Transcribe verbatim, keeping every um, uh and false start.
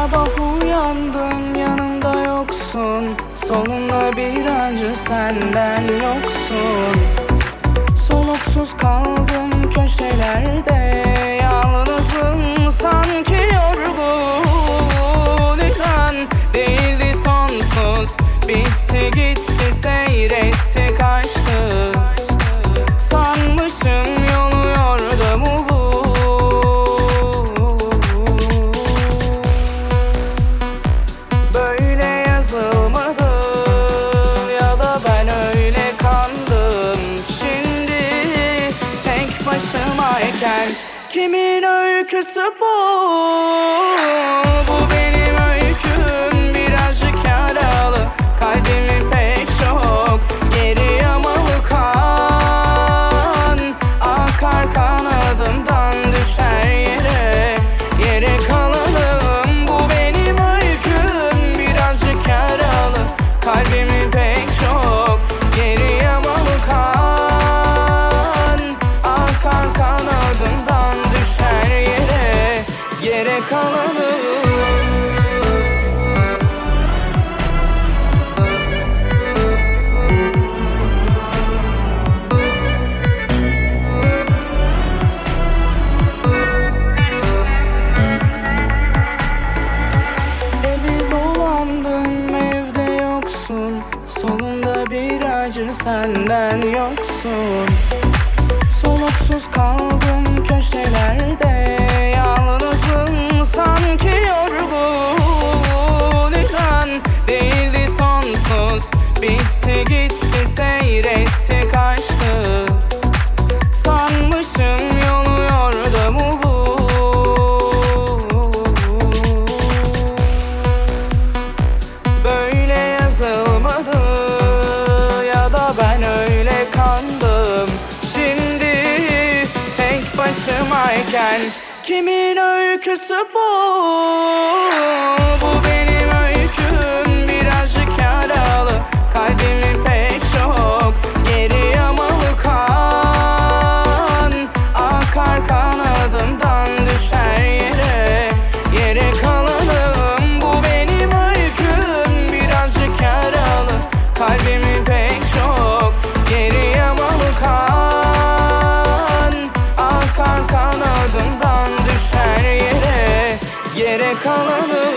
Sabah uyandım, yanımda yoksun. Solumda bir acı, senden yoksun. Soluksuz kaldım köşelerde, yalnızım sanki yorgun. İnan değildi sonsuz, bitti gitti seyrettik aşkı. Sanmışım yolu yordu bu. Böyle yazılmadı ya da ben öyle kandım. Şimdi tek başımayken kimin öyküsü bu? Bu benim öyküm, birazcık yaralı. Kalbimin pek çok geri yamalı kan. Akar kanadımdan düşer yere, yere kalalım. Bu benim öyküm, birazcık yaralı. Kalbimin pek çok geri yamalı kan. Akar kanadımdan düşer yere, yere kalalım. Solumda bir acı, senden yoksun. Soluksuz kaldım köşelerde, yalnızım sanki yorgun. İnan değildi sonsuz, bitti gitti seyrettik aşkı. Sanmışım yolu yordu mu bu? Böyle yazılmadı ya da ben öyle kandım. Şimdi tek başımayken kimin öyküsü bu? Bu benim öyküm, birazcık yaralı. Kalbimin pek çok geri yamalı kan. Akar kanadımdan düşer yere, yere kalalım. Bu benim öyküm, birazcık yaralı. Kalbimin pek çok geri yamalı kan. Akar kanadımdan düşer yere, yere kalalım.